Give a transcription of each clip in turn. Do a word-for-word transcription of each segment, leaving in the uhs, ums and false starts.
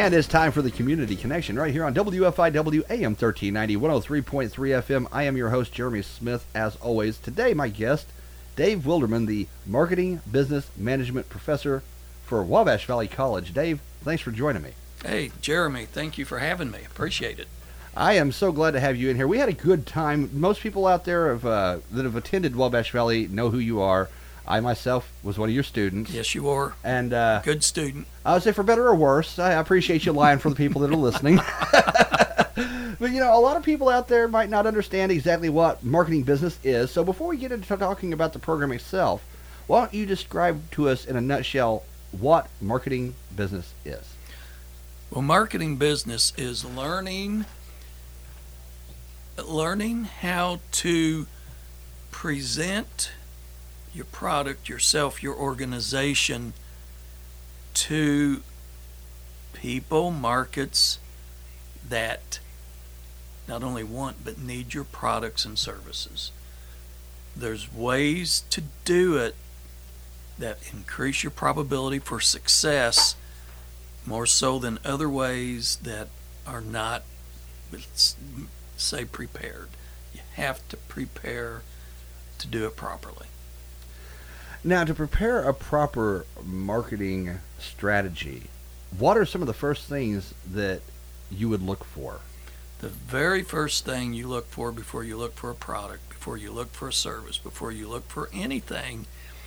And it's time for the Community Connection right here on W F I W A M thirteen ninety, one oh three point three F M. I am your host, Jeremy Smith, as always. Today, my guest, Dave Wilderman, the Marketing Business Management Professor for Wabash Valley College. Dave, thanks for joining me. Hey, Jeremy, thank you for having me. Appreciate it. I am so glad to have you in here. We had a good time. Most people out there have, uh, that have attended Wabash Valley know who you are. I myself was one of your students. Yes, you are. And uh, good student. I would say for better or worse. I appreciate you lying for the people that are listening. But, you know, a lot of people out there might not understand exactly what marketing business is. So before we get into talking about the program itself, why don't you describe to us in a nutshell what marketing business is? Well, marketing business is learning, learning how to present your product, yourself, your organization to people, markets that not only want but need your products and services. There's ways to do it that increase your probability for success more so than other ways that are not, let's say, prepared. You have to prepare to do it properly. Now, to prepare a proper marketing strategy, what are some of the first things that you would look for? The very first thing you look for before you look for a product, before you look for a service, before you look for anything,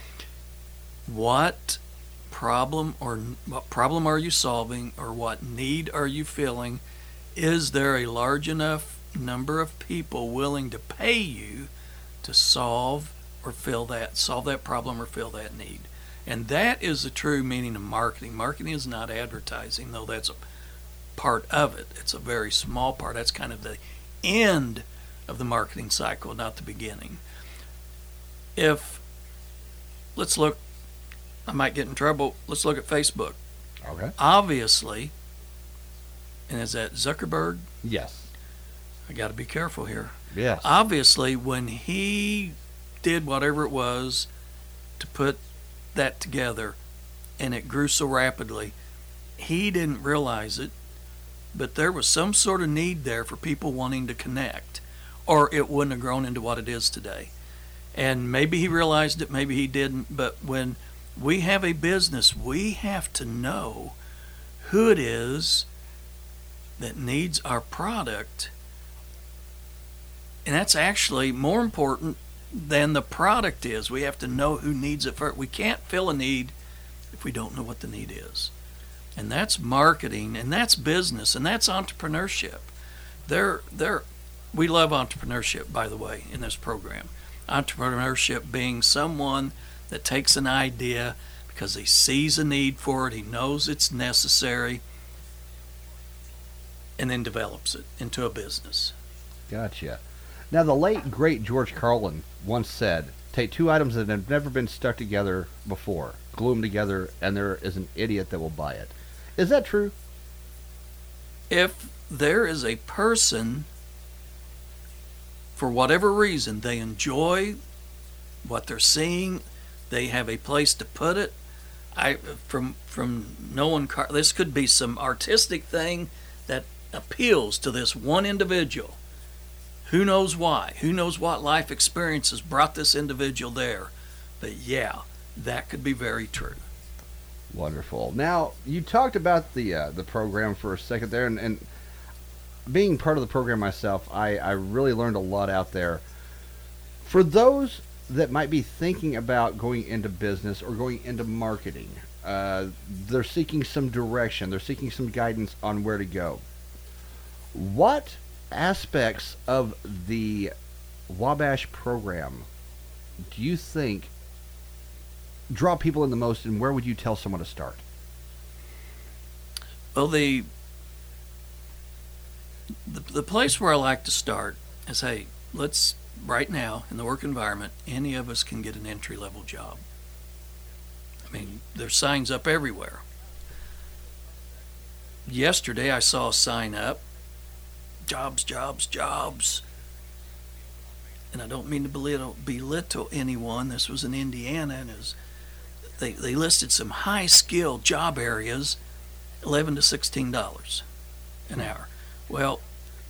what problem or what problem are you solving, or what need are you filling? Is there a large enough number of people willing to pay you to solve or fill that, solve that problem or fill that need? And that is the true meaning of marketing. Marketing is not advertising, though that's a part of it. It's a very small part. That's kind of the end of the marketing cycle, not the beginning. If, let's look, I might get in trouble, let's look at Facebook. Okay. Obviously, and is that Zuckerberg? Yes. I got to be careful here. Yes. Obviously, when he did whatever it was to put that together and it grew so rapidly, he didn't realize it, but there was some sort of need there for people wanting to connect, or it wouldn't have grown into what it is today. And maybe he realized it, maybe he didn't, but when we have a business, we have to know who it is that needs our product, and that's actually more important than the product is. We have to know who needs it first. We can't fill a need if we don't know what the need is. And that's marketing, and that's business, and that's entrepreneurship. They're, they're, we love entrepreneurship, by the way, in this program. Entrepreneurship being someone that takes an idea because he sees a need for it, he knows it's necessary, and then develops it into a business. Gotcha. Now, the late, great George Carlin once said, take two items that have never been stuck together before, glue them together, and there is an idiot that will buy it. Is that true? If there is a person, for whatever reason, they enjoy what they're seeing, they have a place to put it, I from from Nolan Car- this could be some artistic thing that appeals to this one individual. Who knows why? Who knows what life experiences brought this individual there? But yeah, that could be very true. Wonderful. Now, you talked about the uh, the program for a second there, and, and being part of the program myself, I, I really learned a lot out there. For those that might be thinking about going into business or going into marketing, uh, they're seeking some direction, they're seeking some guidance on where to go. What aspects of the Wabash program do you think draw people in the most, and where would you tell someone to start? Well, the the, the place where I like to start is, hey, let's, right now, in the work environment, any of us can get an entry-level job. I mean, there's signs up everywhere. Yesterday, I saw a sign up, jobs, jobs, jobs. And I don't mean to belittle, belittle anyone. This was in Indiana, and is they, they listed some high-skilled job areas, eleven to sixteen dollars an hour. Well,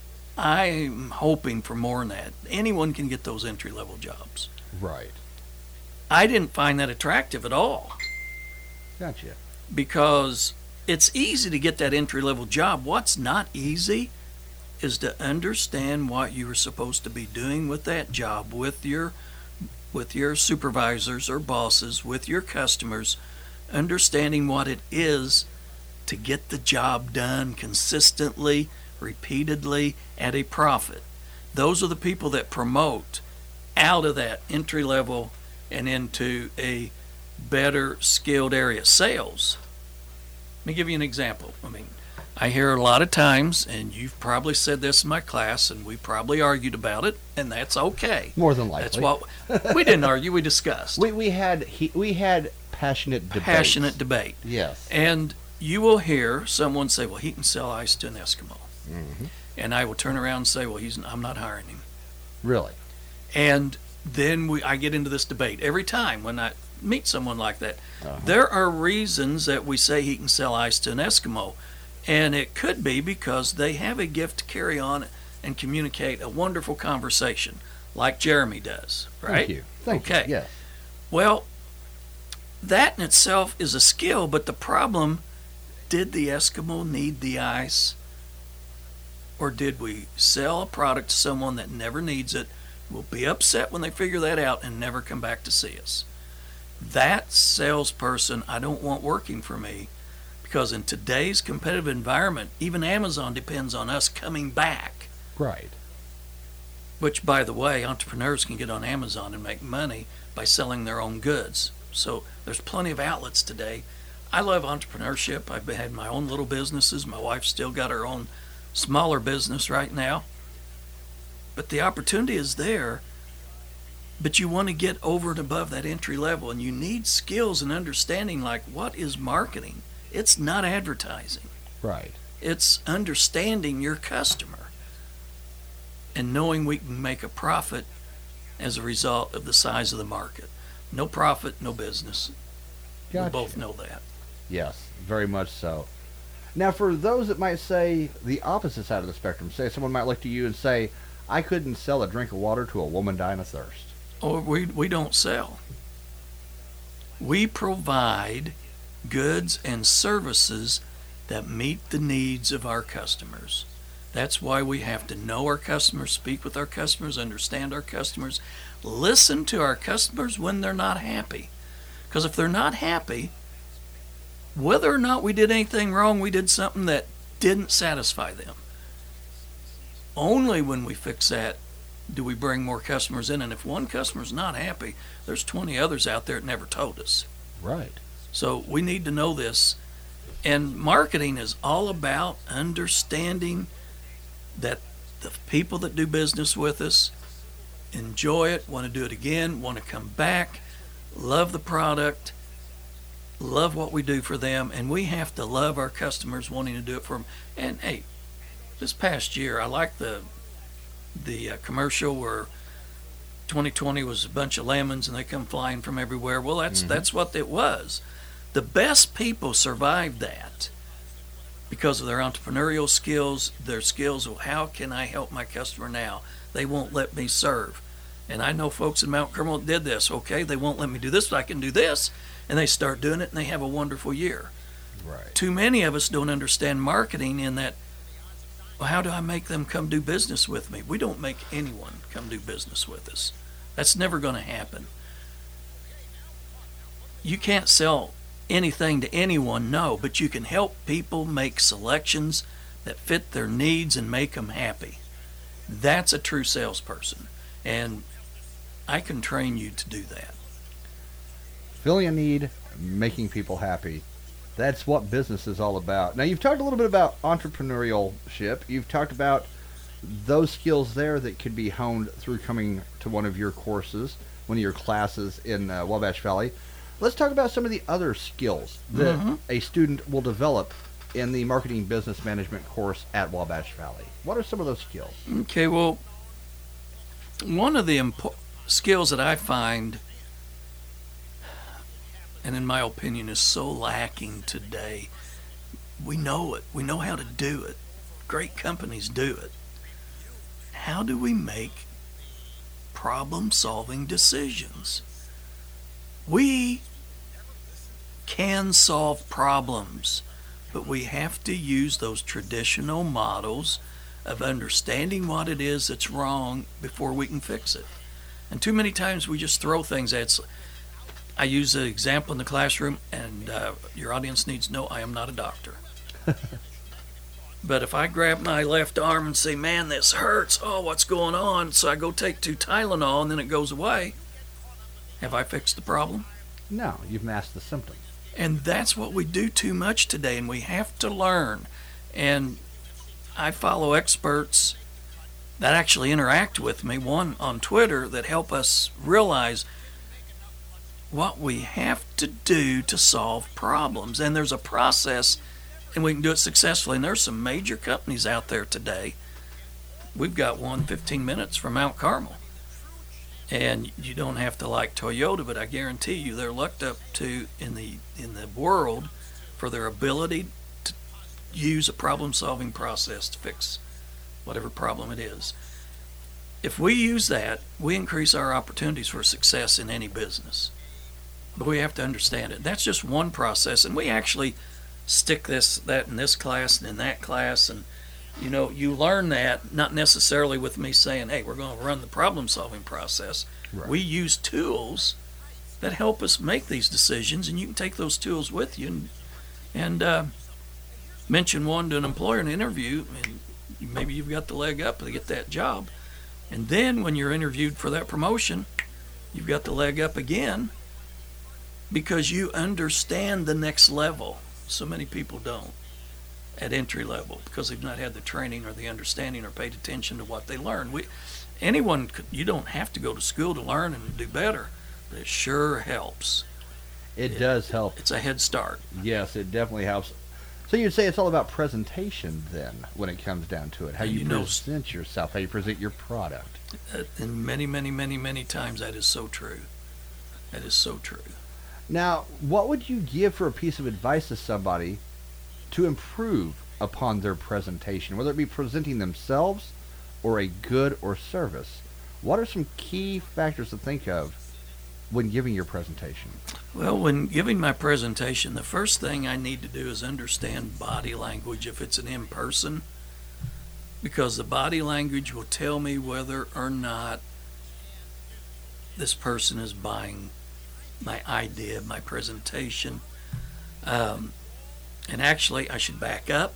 I'm hoping for more than that. Anyone can get those entry level jobs. Right. I didn't find that attractive at all Gotcha. because it's easy to get that entry level job. What's not easy is to understand what you were supposed to be doing with that job, with your with your supervisors or bosses, with your customers, understanding what it is to get the job done consistently, repeatedly, at a profit. Those are the people that promote out of that entry level and into a better skilled area. Sales. Let me give you an example. I mean, I hear a lot of times, and you've probably said this in my class, and we probably argued about it, and that's okay. More than likely. That's what we didn't argue. We discussed. We we had he, we had passionate debate. Passionate debate. Yes. And you will hear someone say, "Well, he can sell ice to an Eskimo," Mm-hmm. and I will turn around and say, "Well, he's I'm not hiring him." Really. And then we I get into this debate every time when I meet someone like that. Uh-huh. There are reasons that we say he can sell ice to an Eskimo, and it could be because they have a gift to carry on and communicate a wonderful conversation, like Jeremy does, right? Thank you. Thank Okay. you. Yes. Well, that in itself is a skill, but the problem, did the Eskimo need the ice? Or did we sell a product to someone that never needs it, will be upset when they figure that out, and never come back to see us? That salesperson I don't want working for me, because in today's competitive environment, even Amazon depends on us coming back. Right. Which, by the way, entrepreneurs can get on Amazon and make money by selling their own goods. So there's plenty of outlets today. I love entrepreneurship. I've had my own little businesses. My wife's still got her own smaller business right now. But the opportunity is there. But you want to get over and above that entry level, and you need skills and understanding, like, what is marketing? It's not advertising. Right. It's understanding your customer and knowing we can make a profit as a result of the size of the market. No profit, no business. Gotcha. We both know that. Yes, very much so. Now, for those that might say the opposite side of the spectrum, say someone might look to you and say, I couldn't sell a drink of water to a woman dying of thirst. Or we, we don't sell. We provide goods and services that meet the needs of our customers. That's why we have to know our customers, speak with our customers, understand our customers, listen to our customers when they're not happy. Because if they're not happy, whether or not we did anything wrong, we did something that didn't satisfy them. Only when we fix that do we bring more customers in. And if one customer's not happy, there's twenty others out there that never told us. Right. So we need to know this. And marketing is all about understanding that the people that do business with us enjoy it, want to do it again, want to come back, love the product, love what we do for them, and we have to love our customers wanting to do it for them. And hey, this past year, I like the the uh, commercial where twenty twenty was a bunch of lemons and they come flying from everywhere. Well, that's mm-hmm. that's what it was. The best people survived that because of their entrepreneurial skills, their skills of how can I help my customer now? They won't let me serve. And I know folks in Mount Carmel did this. Okay, they won't let me do this, but I can do this. And they start doing it and they have a wonderful year. Right. Too many of us don't understand marketing in that, well, how do I make them come do business with me? We don't make anyone come do business with us. That's never going to happen. You can't sell anything to anyone, no, but you can help people make selections that fit their needs and make them happy. That's a true salesperson, and I can train you to do that. Filling a need, making people happy. That's what business is all about. Now, you've talked a little bit about entrepreneurship. You've talked about those skills there that could be honed through coming to one of your courses, one of your classes in uh, Wabash Valley. Let's talk about some of the other skills that mm-hmm. a student will develop in the Marketing Business Management course at Wabash Valley. What are some of those skills? Okay, well, one of the impo- skills that I find, and in my opinion is so lacking today, We know it. We know how to do it. Great companies do it. How do we make problem-solving decisions? We can solve problems, but we have to use those traditional models of understanding what it is that's wrong before we can fix it. And too many times we just throw things at us. I use an example in the classroom, and uh, your audience needs to know I am not a doctor. But if I grab my left arm and say, man, this hurts, oh, what's going on? So I go take two Tylenol and then it goes away. Have I fixed the problem? No, you've masked the symptom. And that's what we do too much today, and we have to learn. And I follow experts that actually interact with me, one on Twitter, that help us realize what we have to do to solve problems. And there's a process, and we can do it successfully. And there's some major companies out there today. We've got one fifteen minutes from Mount Carmel. And you don't have to like Toyota, but I guarantee you they're looked up to in the in the world for their ability to use a problem-solving process to fix whatever problem it is. If we use that, we increase our opportunities for success in any business. But we have to understand it. That's just one process, and we actually stick this that in this class and in that class, and you know, you learn that not necessarily with me saying, hey, we're going to run the problem-solving process. Right. We use tools that help us make these decisions, and you can take those tools with you and, and uh, mention one to an employer in an interview, and maybe you've got the leg up to get that job. And then when you're interviewed for that promotion, you've got the leg up again because you understand the next level. So many people don't at entry level because they've not had the training or the understanding or paid attention to what they learn. We, anyone, could, you don't have to go to school to learn and do better, but it sure helps. It, It- does help. It's a head start. Yes, it definitely helps. So you'd say it's all about presentation then, when it comes down to it. How And you, you know- present yourself, how you present your product. Uh, And many, many, many, many times that is so true. That is so true. Now, what would you give for a piece of advice to somebody to improve upon their presentation, whether it be presenting themselves or a good or service? What are some key factors to think of when giving your presentation? Well, when giving my presentation, the first thing I need to do is understand body language if it's an in-person, because the body language will tell me whether or not this person is buying my idea, my presentation. Um, and actually, I should back up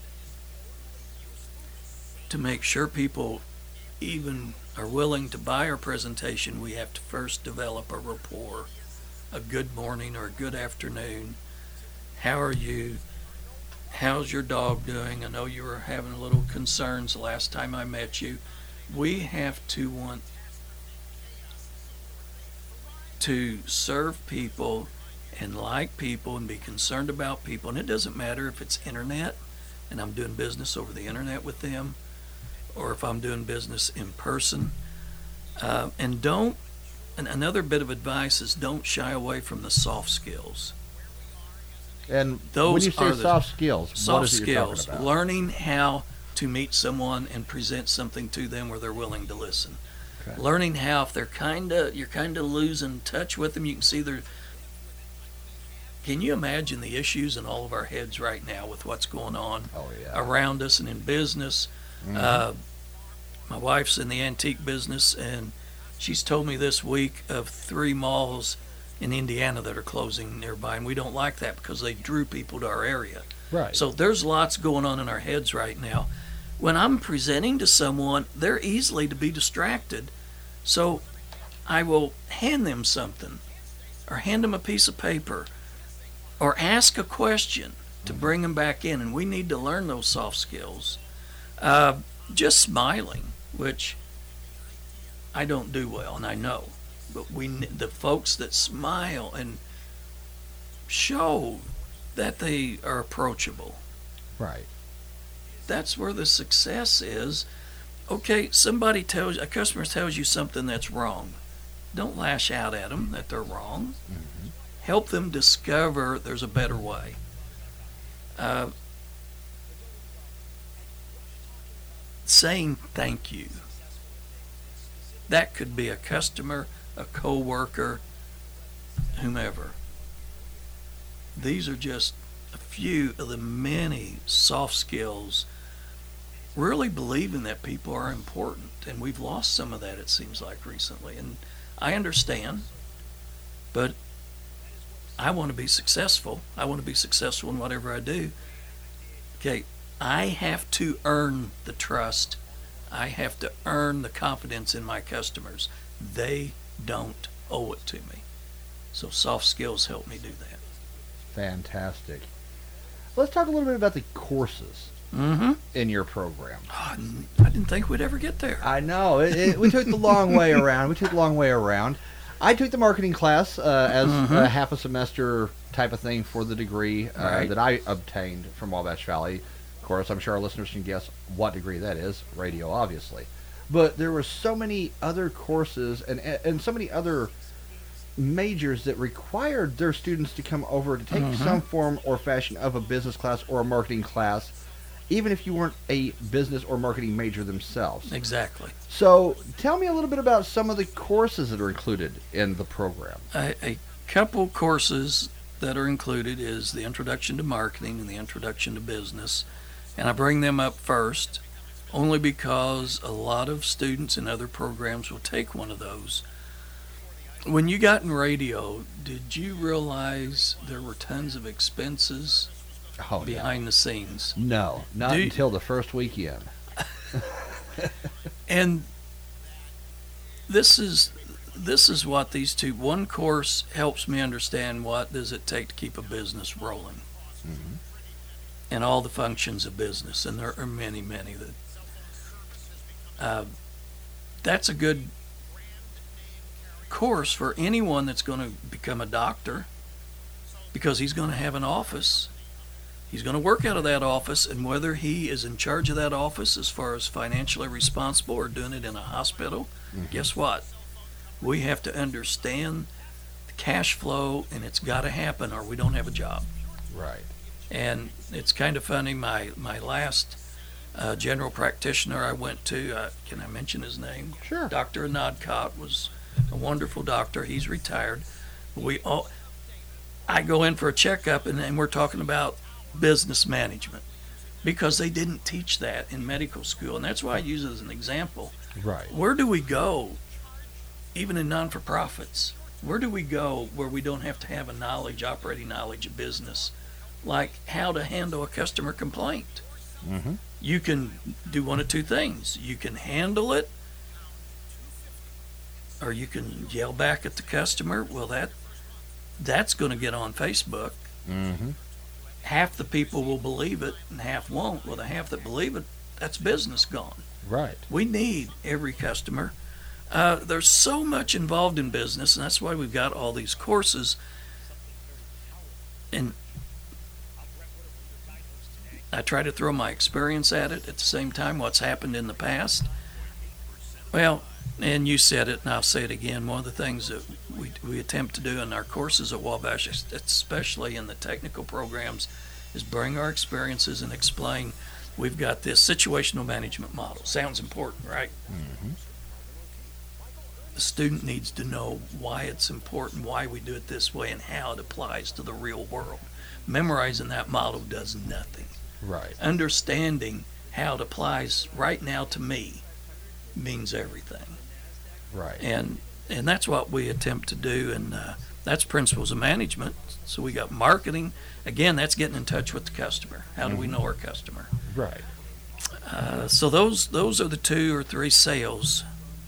to make sure people even are willing to buy our presentation. We have to first develop a rapport, a good morning or a good afternoon. How are you? How's your dog doing? I know you were having a little concerns the last time I met you. We have to want to serve people and like people and be concerned about people. And it doesn't matter if it's internet and I'm doing business over the internet with them, or if I'm doing business in person. Uh, and don't, and another bit of advice is don't shy away from the soft skills. And Those when you say are the soft skills, what Soft is it you're skills, talking about? learning how to meet someone and present something to them where they're willing to listen. Okay. Learning how, if they're kind of, you're kind of losing touch with them, you can see they're, can you imagine the issues in all of our heads right now with what's going on Oh, yeah. around us and in business? Mhm. Uh, my wife's in the antique business, and she's told me this week of three malls in Indiana that are closing nearby, and we don't like that because they drew people to our area. Right. So there's lots going on in our heads right now. When I'm presenting to someone, they're easily to be distracted. So I will hand them something, or hand them a piece of paper, or ask a question to bring them back in. And we need to learn those soft skills. Uh, just smiling, which I don't do well, and I know. But we, the folks that smile and show that they are approachable, Right. that's where the success is. Okay, somebody tells, a customer tells you something that's wrong. Don't lash out at them that they're wrong. Mhm. Help them discover there's a better way. Uh, saying thank you. That could be a customer, a coworker, whomever. These are just a few of the many soft skills. Really believing that people are important, and we've lost some of that, it seems like, recently. And I understand, but I want to be successful. I want to be successful in whatever I do. Okay, I have to earn the trust. I have to earn the confidence in my customers. They don't owe it to me. So soft skills help me do that. Fantastic. Let's talk a little bit about the courses Mm-hmm. in your program. Oh, I didn't think we'd ever get there. I know. It, it, we took the long way around. We took the long way around. I took the marketing class uh, as Mhm. a half a semester type of thing for the degree uh, Right. that I obtained from Wabash Valley. Of course, I'm sure our listeners can guess what degree that is. Radio, obviously. But there were so many other courses and and so many other majors that required their students to come over to take Mhm. some form or fashion of a business class or a marketing class, even if you weren't a business or marketing major themselves. Exactly. So tell me a little bit about some of the courses that are included in the program. A, a couple courses that are included is the Introduction to Marketing and the Introduction to Business. And I bring them up first only because a lot of students in other programs will take one of those. When you got in radio, did you realize there were tons of expenses Oh, behind the scenes? no, not Do you- until the first weekend. And this is this is what these two one course helps me understand what does it take to keep a business rolling, Mhm. and all the functions of business, and there are many many that uh, that's a good course for anyone that's going to become a doctor, because he's going to have an office. He's going to work out of that office, and whether he is in charge of that office as far as financially responsible or doing it in a hospital, Mhm. guess what? We have to understand the cash flow, and it's got to happen or we don't have a job. Right. And it's kind of funny, my, my last uh, general practitioner I went to, uh, can I mention his name? Sure. Doctor Anodcott was a wonderful doctor. He's retired. We all, I go in for a checkup, and, and we're talking about business management, because they didn't teach that in medical school, and that's why I use it as an example. Right. Where do we go, even in non-for-profits? Where do we go where we don't have to have a knowledge, operating knowledge of business, like how to handle a customer complaint? Mm-hmm. You can do one of two things. You can handle it, or you can yell back at the customer. Well, that that's going to get on Facebook. Mm-hmm. Half the people will believe it and half won't. Well, the half that believe it, that's business gone. Right. We need every customer. Uh, there's so much involved in business, and that's why we've got all these courses. And I try to throw my experience at it at the same time, what's happened in the past. Well, and you said it, and I'll say it again. One of the things that we, we attempt to do in our courses at Wabash, especially in the technical programs, is bring our experiences and explain. We've got this situational management model. Sounds important, right? Mm-hmm. The student needs to know why it's important, why we do it this way, and how it applies to the real world. Memorizing that model does nothing. Right. Understanding how it applies right now to me means everything. Right. And and that's what we attempt to do, and uh, that's principles of management. So we got marketing. Again, that's getting in touch with the customer. How do we know our customer? Right. Uh, so those those are the two or three sales.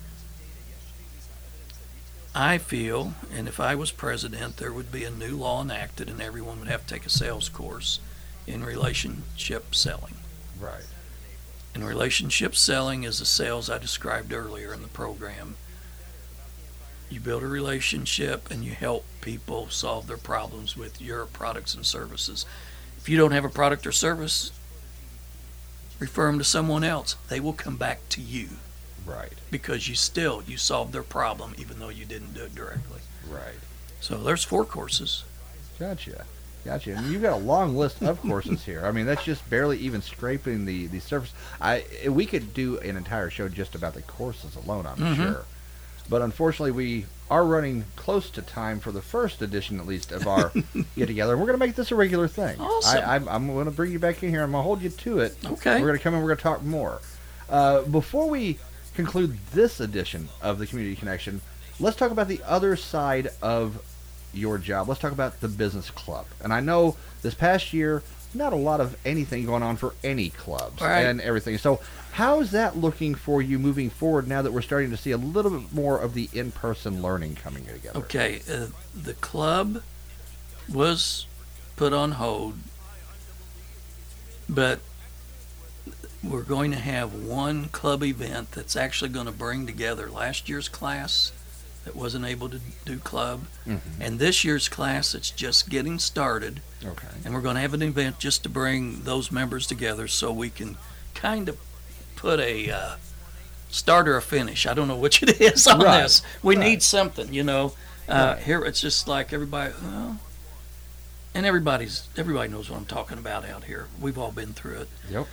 I feel, and if I was president, there would be a new law enacted, and everyone would have to take a sales course in relationship selling. Right. And relationship selling is the sales I described earlier in the program. You build a relationship and you help people solve their problems with your products and services. If you don't have a product or service, refer them to someone else. They will come back to you Right. because you still, you solved their problem even though you didn't do it directly. Right. So there's four courses. Gotcha. Gotcha. And you've got a long list of courses here. I mean, that's just barely even scraping the, the surface. I We could do an entire show just about the courses alone, I'm Mm-hmm. sure. But unfortunately, we are running close to time for the first edition, at least, of our get-together. And we're going to make this a regular thing. Awesome. I, I'm, I'm going to bring you back in here. I'm going to hold you to it. Okay. We're going to come in. We're going to talk more. Uh, before we conclude this edition of the Community Connection, let's talk about the other side of your job. Let's talk about the business club. And I know this past year, not a lot of anything going on for any clubs Right. and everything. So how is that looking for you moving forward now that we're starting to see a little bit more of the in-person learning coming together? Okay, uh, the club was put on hold, but we're going to have one club event that's actually going to bring together last year's class that wasn't able to do club, Mm-hmm. and this year's class that's just getting started. Okay. And we're going to have an event just to bring those members together so we can kind of put a uh, start or a finish. I don't know which it is on Right, this. We right. need something, you know. Uh, Right. Here it's just like everybody, well, and everybody's everybody knows what I'm talking about out here. We've all been through it. Yep.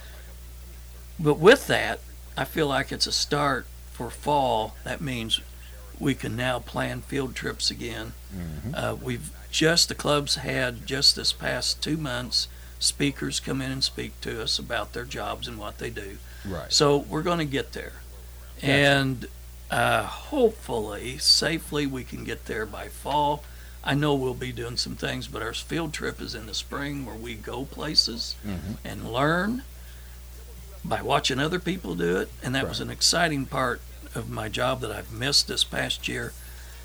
But with that, I feel like it's a start for fall. That means we can now plan field trips again. Mm-hmm. Uh, we've just, the clubs had just this past two months, speakers come in and speak to us about their jobs and what they do. Right. So we're going to get there. Gotcha. And uh, hopefully, safely, we can get there by fall. I know we'll be doing some things, but our field trip is in the spring where we go places Mm-hmm. and learn by watching other people do it. And that was Right. an exciting part of my job that I've missed this past year.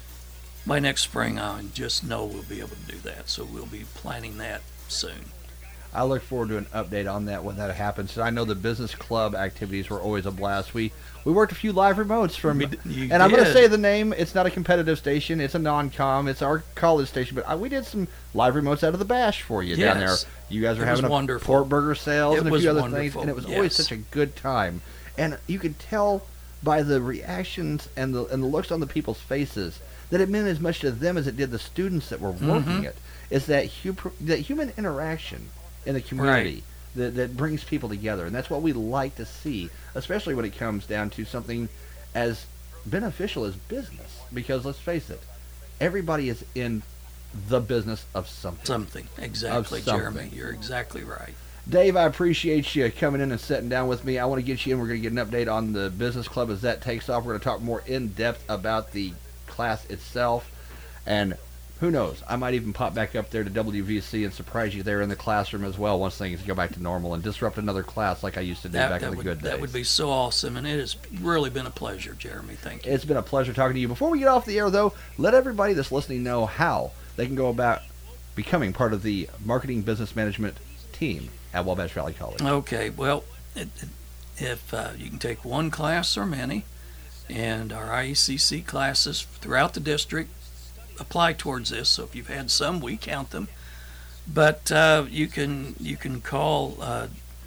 By next spring, I just know we'll be able to do that. So we'll be planning that soon. I look forward to an update on that when that happens. I know the business club activities were always a blast. We we worked a few live remotes from, We d- you and I'm going to did. say the name. It's not a competitive station. It's a non-com. It's our college station. But I, we did some live remotes out of the Bash for you down there. Yes. You guys were It was having a wonderful. pork burger sales It and a was few other wonderful. things, and it was always Yes. such a good time. And you could tell by the reactions and the and the looks on the people's faces that it meant as much to them as it did the students that were working Mhm. it. Is that hu- that human interaction in the community that, that brings people together, and that's what we like to see, especially when it comes down to something as beneficial as business. Because let's face it, everybody is in the business of something. Something. Exactly, something. Jeremy. You're exactly right. Dave, I appreciate you coming in and sitting down with me. I want to get you in. We're going to get an update on the business club as that takes off. We're going to talk more in depth about the class itself, and who knows, I might even pop back up there to W V C and surprise you there in the classroom as well once things go back to normal and disrupt another class like I used to do That, back that in the would, good days. that would be so awesome, and it has really been a pleasure, Jeremy. Thank you. It's been a pleasure talking to you. Before we get off the air, though, let everybody that's listening know how they can go about becoming part of the marketing business management team at Wabash Valley College. Okay, well, it, it, if uh, you can take one class or many, and our I E C C classes throughout the district apply towards this. So if you've had some, we count them. But uh, you can you can call uh,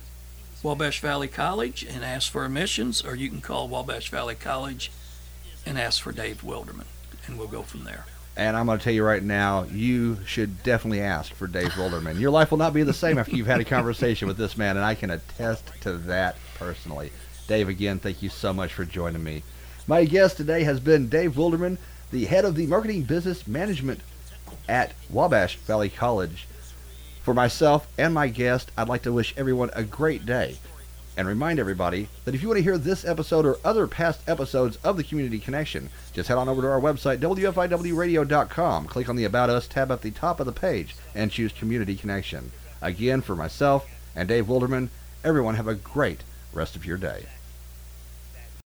Wabash Valley College and ask for admissions, or you can call Wabash Valley College and ask for Dave Wilderman, and we'll go from there. And I'm going to tell you right now, you should definitely ask for Dave Wilderman. Your life will not be the same after you've had a conversation with this man, and I can attest to that personally. Dave, again, thank you so much for joining me. My guest today has been Dave Wilderman, the head of the Marketing Business Management at Wabash Valley College. For myself and my guest, I'd like to wish everyone a great day and remind everybody that if you want to hear this episode or other past episodes of the Community Connection, just head on over to our website, W F I W radio dot com. Click on the About Us tab at the top of the page and choose Community Connection. Again, for myself and Dave Wilderman, everyone have a great rest of your day.